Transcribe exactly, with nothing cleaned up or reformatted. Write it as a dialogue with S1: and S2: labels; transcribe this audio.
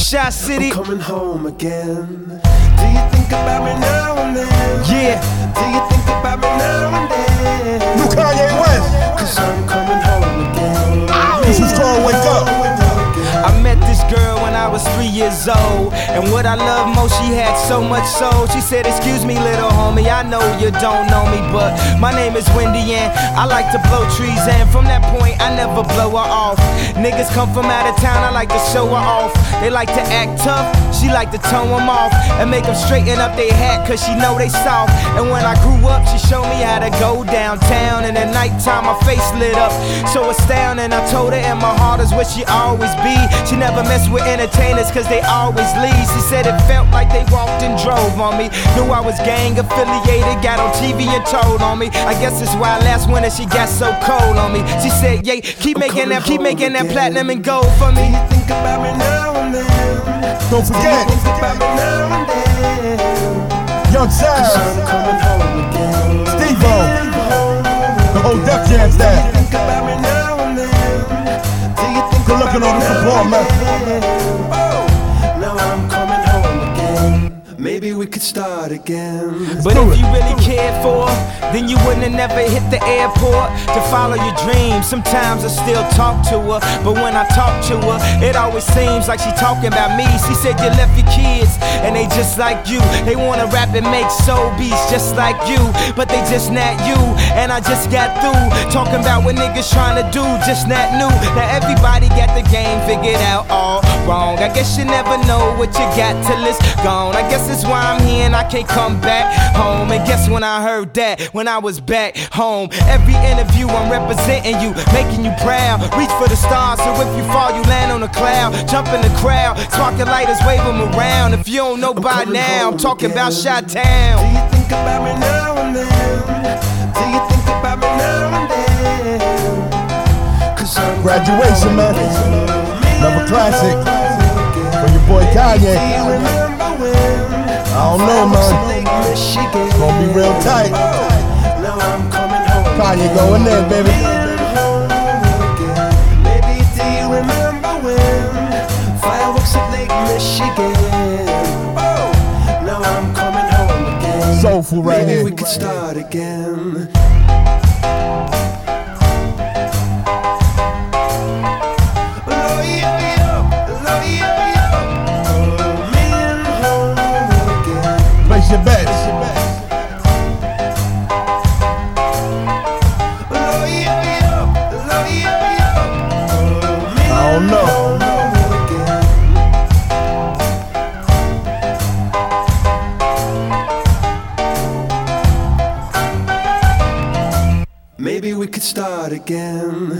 S1: Shy City.
S2: I'm coming home again. Do you think about me now and then?
S1: Yeah.
S2: Do you think about me now and then?
S3: New Kanye West.
S2: Cause I'm coming home again.
S3: This is called Wake Up.
S1: I met this girl when I was three years old, and what I love most, she had so much soul. She said, excuse me little homie, I know you don't know me, but my name is Wendy and I like to blow trees, and from that point I never blow her off. Niggas come from out of town, I like to show her off. They like to act tough, she like to tone them off and make them straighten up their hat, cause she know they soft. And when I grew up, she showed me how to go downtown, and at nighttime my face lit up so astounding. I told her and my heart is where she always be. She never messed with entertainers cause they always leave. She said it felt like they walked and drove on me. Knew I was gang affiliated, got on T V and told on me. I guess that's why last winter she got so cold on me. She said, yeah, keep
S2: I'm
S1: making that, keep making
S2: again.
S1: that platinum and gold for me.
S2: Do you think about me now and then?
S3: Don't forget.
S2: Do you think about me now and then?
S3: Young
S2: Cause
S3: Size.
S2: I'm coming home again.
S3: Steve-O. The whole Def Jam staff.
S2: Think about me now and then. Do you think
S3: Good looking on the support, man.
S2: Oh, now I'm coming home again. Maybe we could start again.
S1: But if you really cared for her, then you wouldn't have never hit the airport to follow your dreams. Sometimes I still talk to her, but when I talk to her, it always seems like she talking about me. She said you left your kids, and they just like you. They wanna rap and make soul beats just like you, but they just not you. And I just got through talking about what niggas trying to do, just not new. Now everybody got the game figured out all wrong. I guess you never know what you got till it's gone. I guess that's why I'm here and I can't come back home. And guess when I heard that, when I was back home. Every interview I'm representing you, making you proud. Reach for the stars, so if you fall you land on a cloud. Jump in the crowd, sparking lighters, wave them around. If you don't know by now, I'm talking about Chi-Town.
S2: Do you think about me now and then? Do you think about me now and then? Cause I'm
S3: Graduation, man. Another classic for your boy Kanye. I don't know, man. It's gonna be real tight. Kanye going in, baby.
S2: Baby, do you remember when fireworks at Lake Michigan? Oh, now I'm coming home again.
S3: Soulful right
S2: Maybe
S3: here.
S2: we could start again. Oh, yeah, yeah. Oh, yeah, yeah. Oh, me and home again.
S3: Place your bets.
S2: Oh, yeah, yeah. Oh, yeah, yeah. Oh, me
S3: I don't
S2: and
S3: know.
S2: home again. Maybe we could start again.